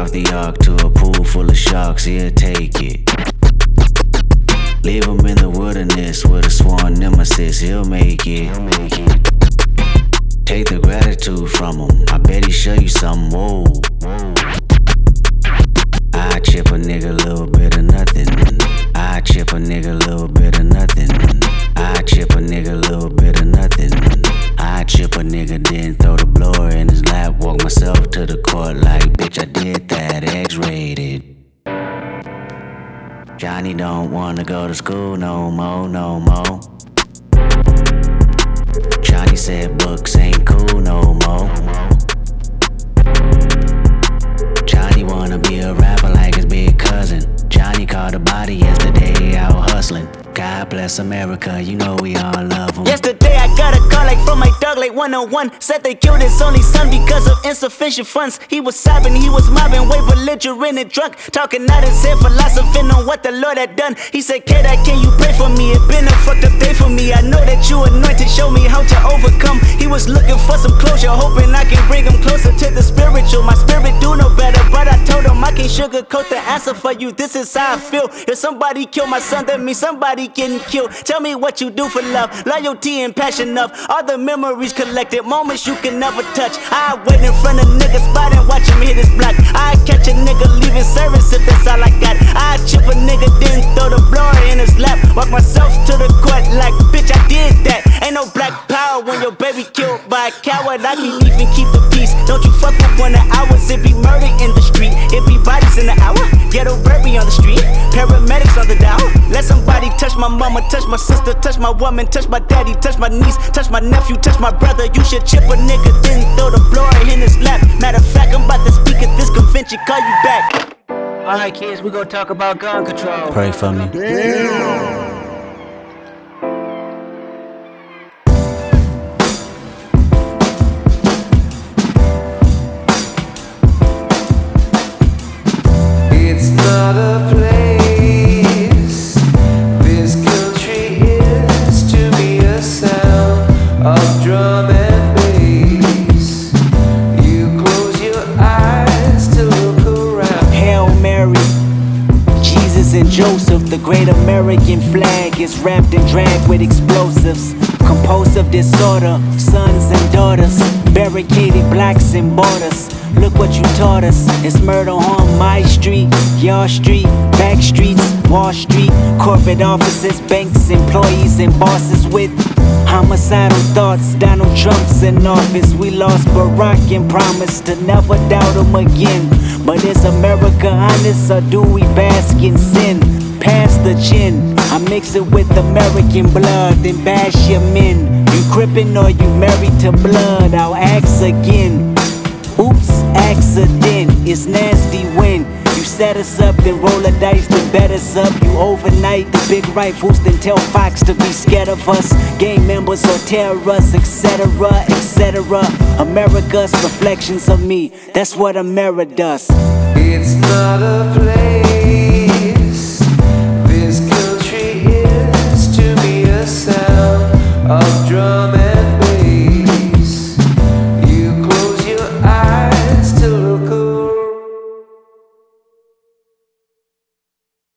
off the ark to a pool full of sharks, he'll take it. Leave him in the wilderness with a sworn nemesis, he'll make it. Take the gratitude from him, I bet he show you something, whoa. I chip a nigga a little bit of nothing. I chip a nigga a little bit of nothing. I chip a nigga a little bit of nothing. I chip a nigga, then throw the blower in his lap. Walk myself to the court like, bitch, I did that, X-rated. Johnny don't wanna go to school no more, no more. Johnny said books ain't cool no more. Johnny wanna be a rapper like his big cousin. Johnny caught a body yesterday out hustling. God bless America, you know we all love him. Yesterday I got a call like from my dog like 101. Said they killed his only son because of insufficient funds. He was sobbing, he was mobbing, way belligerent and drunk. Talking out his head, philosophing on what the Lord had done. He said, K-Dot, can you pray for me? It been a fucked up day for me. I know that you anointed, show me how to overcome. He was looking for some closure, hoping I can bring him closer to the spiritual. My spirit do no better, but I told him I can't sugarcoat the answer for you. This is how I feel. If somebody kill my son, that means somebody getting killed. Tell me what you do for love, loyalty and passion of all the memories collected, moments you can never touch. I wait in front of niggas' spot and watch him hit his block. I catch a nigga leaving service if that's all I got. I chip a nigga, then throw the blower in his lap. Walk myself to the court like, bitch, I did that. Ain't no black power when your baby killed by a coward. I can't even keep the peace. Don't you fuck with 1 hours, it be murder in the street. It be bodies in the hour, ghetto burby on the street, paramedics on the down. Let somebody touch my mama, touch my sister, touch my woman, touch my daddy, touch my niece, touch my nephew, touch my brother. You should chip a nigga, then throw the blower in his lap. Matter of fact, I'm about to speak at this convention, call you back. Alright kids, we gonna talk about gun control. Pray for me. Damn. It's not a place. This country is to me a sound of drum and bass. You close your eyes to look around. Hail Mary, Jesus and Joseph. The great American flag is wrapped and dragged with explosives. Compulsive disorder, sons and daughters, barricaded blacks and borders. Look what you taught us. It's murder on my street, your street, back streets, Wall Street, corporate offices, banks, employees, and bosses with homicidal thoughts. Donald Trump's in office. We lost Barack and promised to never doubt him again. But is America honest or do we bask in sin? Pass the gin, I mix it with American blood, then bash your men. You crippin' or you married to blood? I'll ask again. Oops, accident, it's nasty when you set us up, then roll the dice, then bet us up. You overnight the big rifles, then tell Fox to be scared of us. Gang members or terrorists, etc., etc. America's reflections of me, that's what America does. It's not a place. This country is to me a sound of drum and